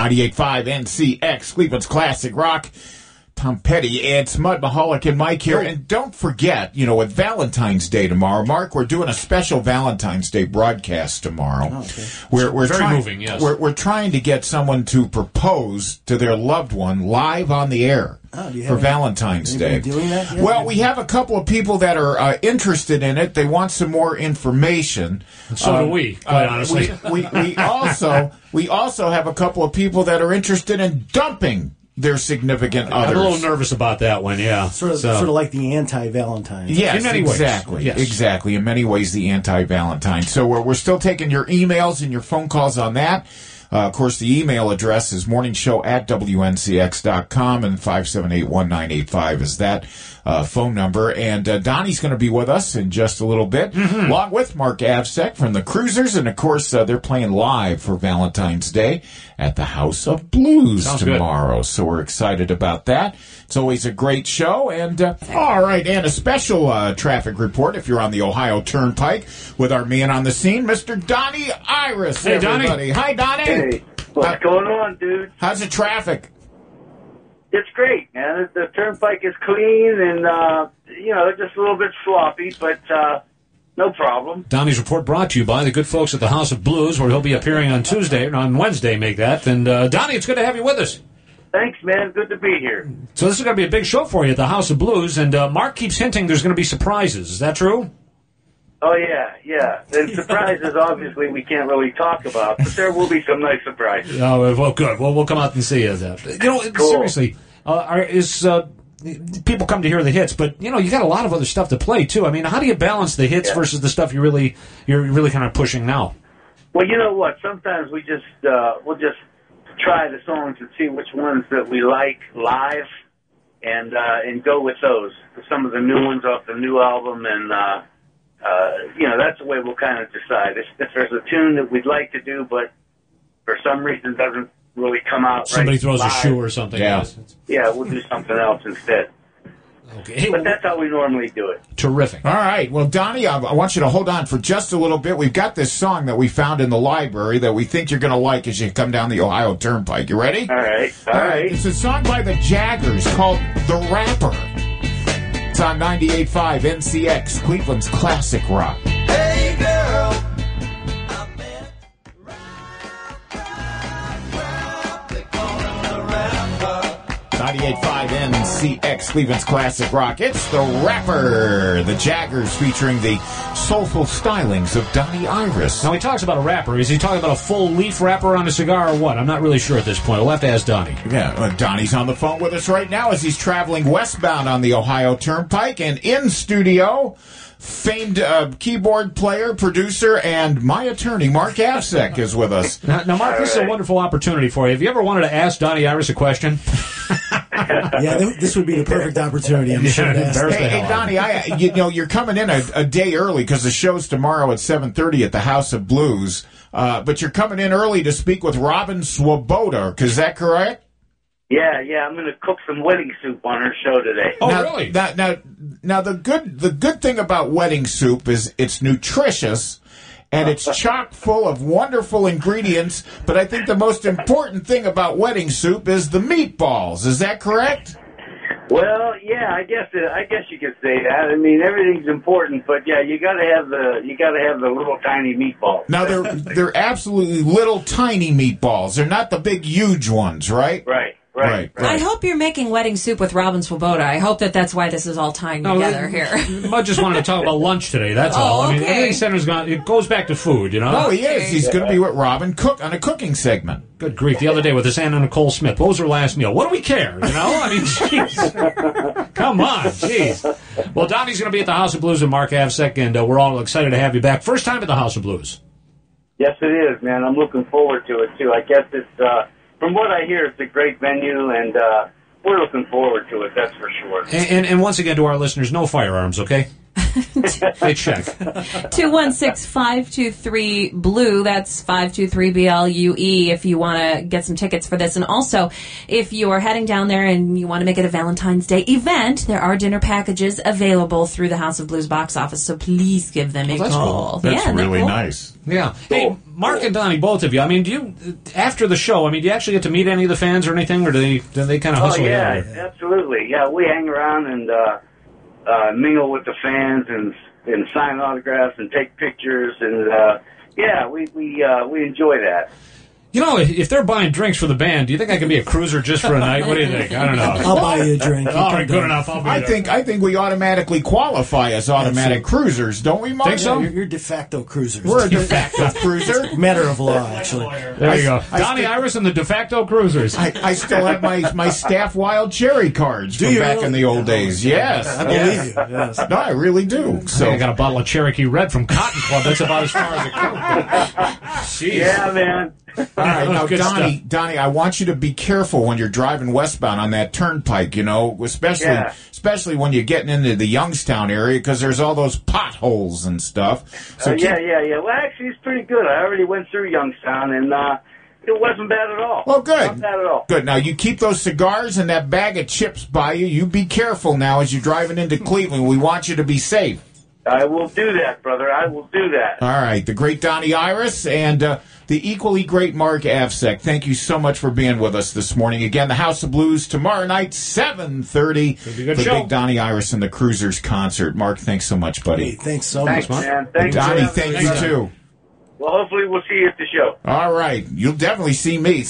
98.5 NCX, Cleveland's Classic Rock. Tom Petty and Smud Mahalik and Mike here. And don't forget, with Valentine's Day tomorrow, Mark, we're doing a special Valentine's Day broadcast tomorrow. Oh, okay. We're very moving, yes. We're trying to get someone to propose to their loved one live on the air for Valentine's Day. Doing that yet? Well, we have a couple of people that are interested in it. They want some more information. So do we, quite honestly. We also have a couple of people that are interested in dumping their significant others. I'm a little nervous about that one, yeah. Sort of like the anti-Valentine. Yes, in many exactly. ways. Yes. Exactly. In many ways, the anti-Valentine. So we're still taking your emails and your phone calls on that. Of course, the email address is morningshow@wncx.com, and 578-1985 is that phone number. And Donnie's going to be with us in just a little bit, along with Mark Avsek from the Cruisers. And, of course, they're playing live for Valentine's Day at the House of Blues tomorrow. So we're excited about that. It's always a great show. And, all right, and a special traffic report if you're on the Ohio Turnpike with our man on the scene, Mr. Donnie Iris. Hey, everybody. Donnie. Hi, Donnie. Hey, what's going on, dude? How's the traffic? It's great, man. The turnpike is clean and, just a little bit sloppy, but no problem. Donnie's report brought to you by the good folks at the House of Blues, where he'll be appearing on Wednesday, make that. And, Donnie, it's good to have you with us. Thanks, man. Good to be here. So this is going to be a big show for you at the House of Blues, and Mark keeps hinting there's going to be surprises. Is that true? Oh, yeah. The surprises, obviously, we can't really talk about, but there will be some nice surprises. Oh, well, good. Well, we'll come out and see you. Cool. Seriously, people come to hear the hits, but, you got a lot of other stuff to play, too. I mean, how do you balance the hits versus the stuff you're really kind of pushing now? Well, you know what? Sometimes we'll just try the songs and see which ones that we like live and go with those. Some of the new ones off the new album, and that's the way we'll kind of decide. If there's a tune that we'd like to do, but for some reason doesn't really come out Somebody right throws live, a shoe or something. Yeah. Yeah, we'll do something else instead. Okay. But that's how we normally do it. Terrific. All right. Well, Donnie, I want you to hold on for just a little bit. We've got this song that we found in the library that we think you're going to like as you come down the Ohio Turnpike. You ready? All right. All right. It's a song by the Jaggers called The Rapper. It's on 98.5 NCX, Cleveland's Classic Rock. Hey girl, 98.5 NCX, Cleveland's Classic Rock. It's The Rapper. The Jaggers featuring the soulful stylings of Donnie Iris. Now, he talks about a wrapper. Is he talking about a full leaf wrapper on a cigar or what? I'm not really sure at this point. We'll have to ask Donnie. Yeah, Donnie's on the phone with us right now as he's traveling westbound on the Ohio Turnpike. And in studio, famed keyboard player, producer, and my attorney, Mark Avsek, is with us. Now, Mark, this is a wonderful opportunity for you. Have you ever wanted to ask Donnie Iris a question? Yeah, this would be the perfect opportunity. I'm sure. Hey, Donnie, you're coming in a day early because the show's tomorrow at 7:30 at the House of Blues. But you're coming in early to speak with Robin Swoboda. Is that correct? Yeah, I'm going to cook some wedding soup on her show today. Oh, really? Now, the good thing about wedding soup is it's nutritious and it's chock full of wonderful ingredients. But I think the most important thing about wedding soup is the meatballs. Is that correct? Well, yeah, I guess you could say that. I mean, everything's important, but yeah, you got to have the little tiny meatballs. Now they're absolutely little tiny meatballs. They're not the big huge ones, right? Right. I hope you're making wedding soup with Robin Swoboda. I hope that's why this is all tying together here. Mud just wanted to talk about lunch today, that's all. I mean, everything centers it goes back to food, you know? Oh, he is. He's going to be with Robin on a cooking segment. Good grief. The other day with this Anna Nicole Smith. What was her last meal? What do we care, you know? I mean, jeez. Come on, jeez. Well, Donnie's going to be at the House of Blues with Mark Avsek, and we're all excited to have you back. First time at the House of Blues. Yes, it is, man. I'm looking forward to it, too. I guess it's... From what I hear, it's a great venue, and we're looking forward to it, that's for sure. And once again, to our listeners, no firearms, okay? They check. 216-523-BLUE. That's 523-BLUE if you want to get some tickets for this. And also, if you are heading down there and you want to make it a Valentine's Day event, there are dinner packages available through the House of Blues box office, so please give them a call. Cool. That's really cool. nice. Yeah. Hey, Mark and Donnie, both of you. I mean, do you after the show? I mean, do you actually get to meet any of the fans or anything, or do they kind of hustle? Oh yeah, you out? absolutely. Yeah, we hang around and mingle with the fans and sign autographs and take pictures and yeah, we enjoy that. You know, if they're buying drinks for the band, do you think I can be a cruiser just for a night? What do you think? I don't know. I'll buy you a drink. All right, good enough. I'll be I think we automatically qualify as automatic cruisers, don't we, Mark? Think so? You're de facto cruisers. We're a de facto cruiser. Matter of law, actually. There you go. Donnie Iris and the de facto cruisers. I still have my Staff Wild Cherry cards from you back really? in the old days. Yes. I believe you. Yes. No, I really do. So I got a bottle of Cherokee Red from Cotton Club. That's about as far as it goes. Jeez. Yeah, man. all right, now Good Donnie, I want you to be careful when you're driving westbound on that turnpike. You know, especially when you're getting into the Youngstown area because there's all those potholes and stuff. So Yeah. Well, actually, it's pretty good. I already went through Youngstown, and it wasn't bad at all. Well, good. Not bad at all. Good. Now, you keep those cigars and that bag of chips by you. You be careful now as you're driving into Cleveland. We want you to be safe. I will do that, brother. I will do that. All right. The great Donnie Iris and the equally great Mark Avsek. Thank you so much for being with us this morning. Again, the House of Blues tomorrow night, 7:30. Be a good the show. big Donnie Iris and the Cruisers concert. Mark, thanks so much, buddy. Hey, thanks so Thanks, much. man. Thanks, Donnie, for thank having you me. too. Well, hopefully we'll see you at the show. All right. You'll definitely see me.